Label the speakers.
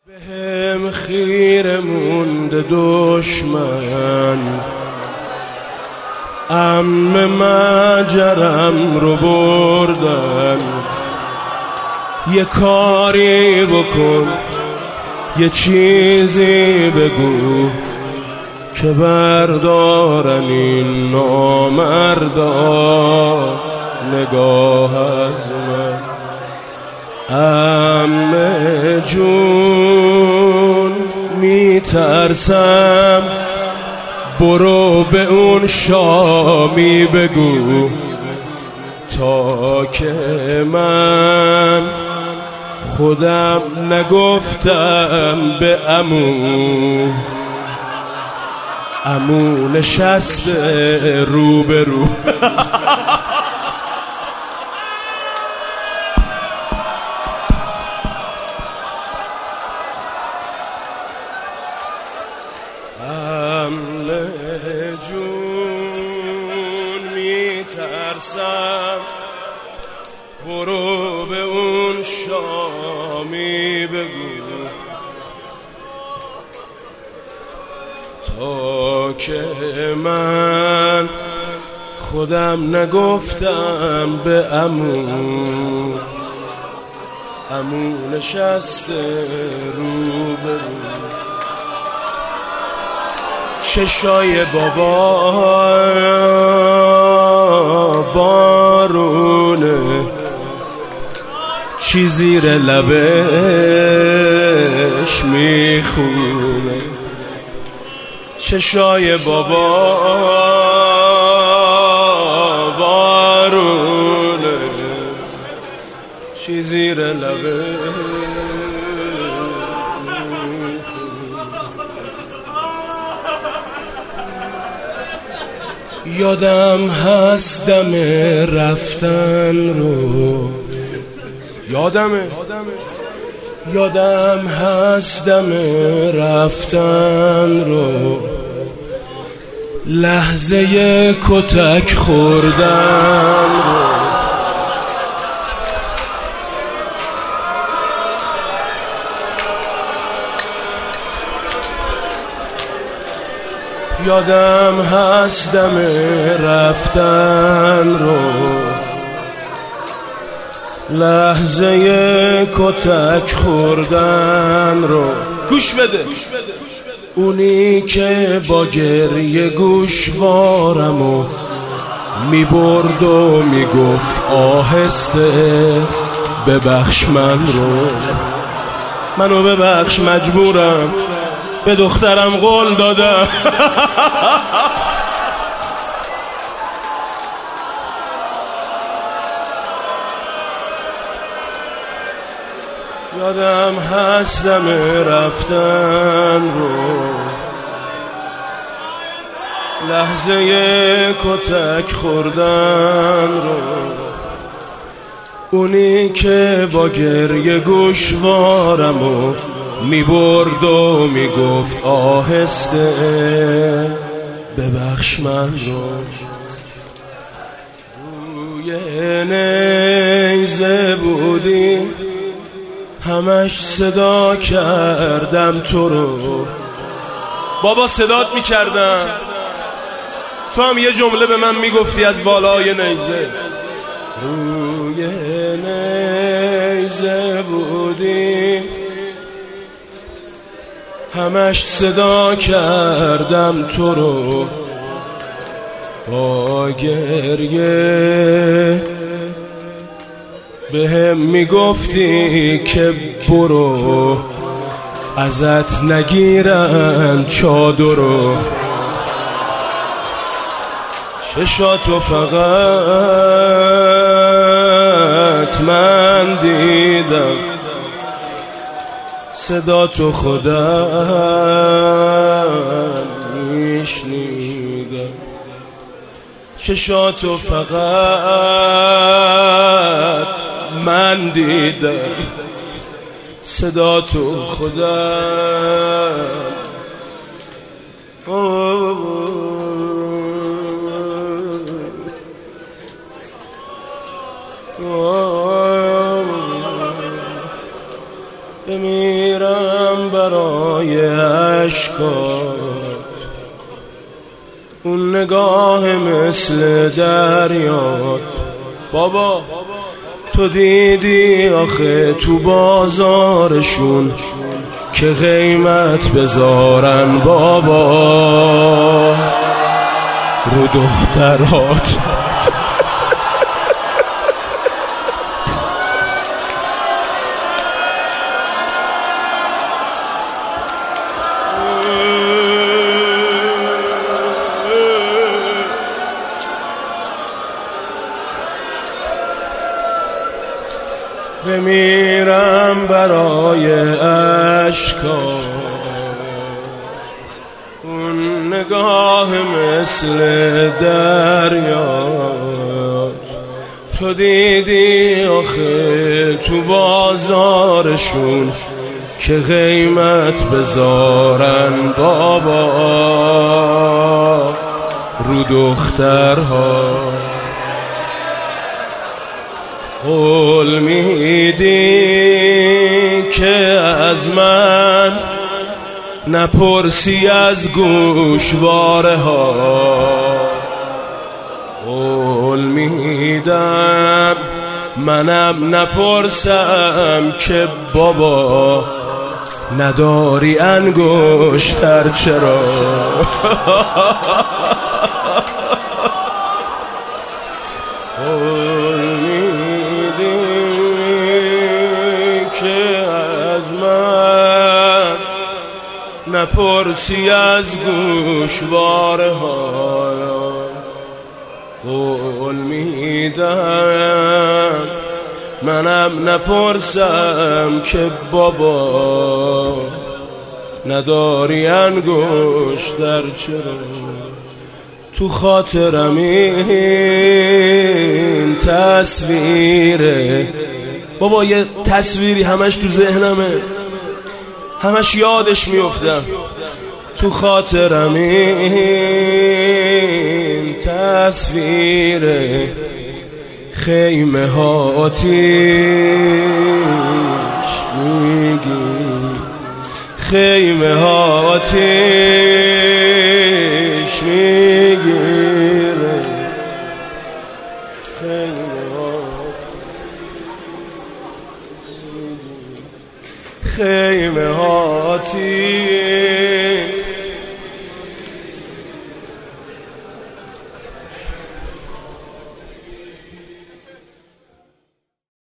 Speaker 1: بهم خیره مونده دشمن، مجرم رو بردن. یه کاری بکن، یه چیزی بگو که بردارن این نامردا نگاه از من. عمه جون میترسم، برو به اون شامی بگو تا که من خودم نگفتم به عمو نشسته رو به رو. عمه جون میترسم، برو به اون شامی بگو تا که من خودم نگفتم به عمو نشسته رو به رو. چشای بابا بارونه، چی زیر لبش میخونه. چشای بابا بارونه، چی زیر لبش. یادم هست دم رفتن رو، یادم هست دم رفتن رو، لحظه کتک خوردن رو. یادم هست دم رفتن رو، لحظه کتک خوردن رو. گوش بده. اونی که با گریه گوشوارمو میبرد و میگفت آهسته ببخش من رو. منو ببخش، مجبورم، به دخترم قول دادم. یادم هست دم رفتن رو، لحظه کتک خوردن رو. اونی که با گریه گوشوارمو میبرد و میگفت آهسته ببخش من رو. روی نیزه بودی، همش صدا کردم تو رو. بابا صدات میکردم، تو هم یه جمله به من میگفتی از بالای نیزه. روی نیزه بودی، همش صدا کردم تو رو. با گریه بهم میگفتی که برو ازت نگیرن چادرو. چشاتو فقط من دیدم، صدا تو خودم میشنیدم. چشاتو فقط من دیدم، صدا تو خودم. بمیرم برای اشکات، اون نگاه مثل دریات. بابا تو دیدی آخه تو بازارشون که قیمت بذارن بابا رو دخترات. بمیرم برای اشکات، اون نگاه مثل دریات. تو دیدی آخه تو بازارشون که قیمت بذارن بابا رو دخترها. قول میدی که از من نپرسی از گوشواره ها، قول میدم منم نپرسم که بابا نداری انگشتر چرا. قول میدی که از من نپرسی از گوشواره ها، قول میدم منم نپرسم که بابا نداری انگشتر چرا. تو خاطرم این تصویره بابا، یه تصویری همش تو ذهنمه، همش یادش میافتم. تو خاطرم این تصویره، خیمه ها آتیش میگی، خیمه ها آتیش میگیره، خیمه ها آتیش